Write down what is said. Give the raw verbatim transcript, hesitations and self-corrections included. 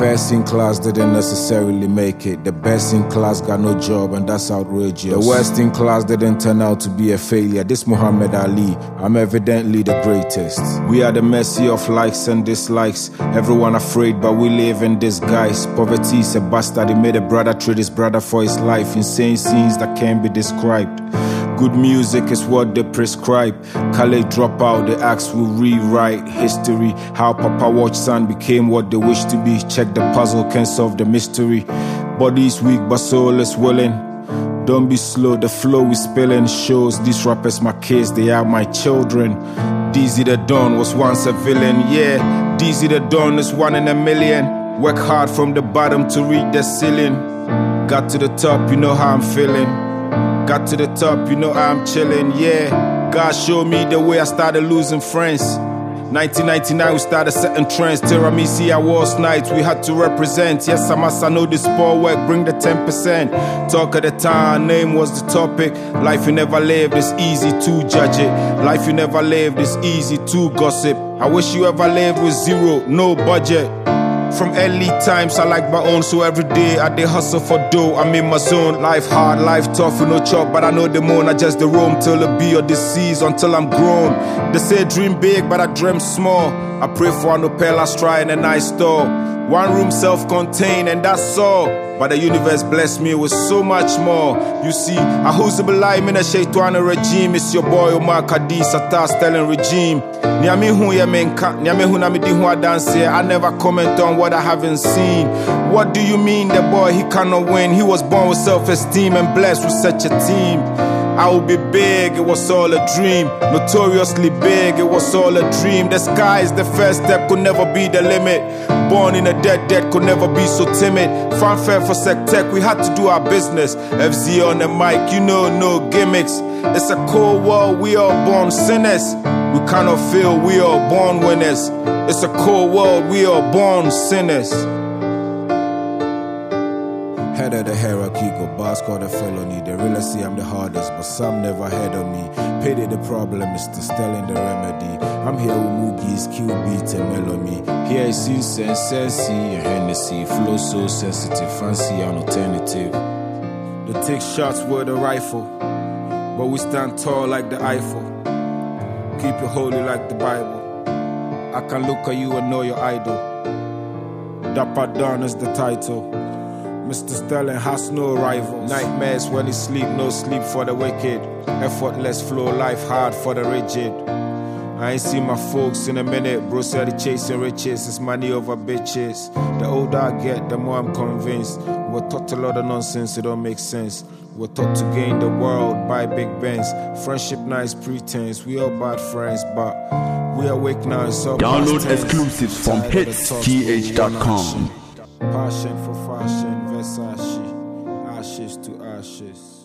first in class didn't necessarily make it. The best in class got no job, and that's outrageous. The worst in class didn't turn out to be a failure. This Muhammad Ali, I'm evidently the greatest. We are the mercy of likes and dislikes. Everyone afraid, but we live in disguise. Poverty is a bastard. He made a brother trade his brother for his life. Insane scenes that can't be described. Good music is what they prescribe. Khaled drop out, the acts will rewrite history. How Papa watch son became what they wish to be. Check the puzzle, can't solve the mystery. Body is weak but soul is willing. Don't be slow, the flow is spilling. Shows these rappers my kids, they are my children. Dizzy the Don was once a villain, yeah. Dizzy the Don is one in a million. Work hard from the bottom to reach the ceiling. Got to the top, you know how I'm feeling. Got to the top, you know I'm chillin', yeah. God showed me the way I started losing friends. nineteen ninety-nine, we started setting trends. Tiramisu Awards nights, we had to represent. Yes, I must, I know this sport work, bring the ten percent. Talk of the town, name was the topic. Life you never lived, it's easy to judge it. Life you never lived, it's easy to gossip. I wish you ever lived with zero, no budget. From early times, I like my own, so every day I dey hustle for dough. I'm in my zone. Life hard, life tough, with no chop, but I know the moon. I just the roam till it be or disease until I'm grown. They say dream big, but I dream small. I pray for an Opel Astra in a nice store. One room self-contained, and that's all. But the universe blessed me with so much more. You see, I who's the belay in a shaitan regime. It's your boy Omar Kadi, Sata Stellan regime. Niami hu ya menka, niami hu na mi di hu adanse. I never comment on what I haven't seen. What do you mean the boy, he cannot win? He was born with self-esteem and blessed with such a team. I will be big, it was all a dream. Notoriously big, it was all a dream. The sky is the first step, could never be the limit. Born in a dead dead, could never be so timid. Fanfare for Sectech, we had to do our business. F Z on the mic, you know, no gimmicks. It's a cold world, we all born sinners. We cannot feel, we all born winners. It's a cold world, we all born sinners. Head of the hierarchy, go boss called a felony. They really see I'm the hardest, but some never heard of me. Pity the problem is to Stellan the remedy. I'm here with Moogie's, Q beats and melody. Here I see sense, Sensi and Hennessy. Flow so sensitive, fancy and alternative. They take shots with a rifle, but we stand tall like the Eiffel. Keep it holy like the Bible. I can look at you and know your idol. Dapper Don is the title. Mister Stellan has no rival. Nightmares when he sleep, no sleep for the wicked. Effortless flow, life hard for the rigid. I ain't seen my folks in a minute. Bro said he chasing riches, it's money over bitches. The older I get, the more I'm convinced. We're taught a lot of nonsense, it don't make sense. We're taught to gain the world, buy big Benz. Friendship nice pretense, we all bad friends, but we awake now, it's all download exclusives from hits t h dot com. Passion for fashion, Versace, ashes to ashes.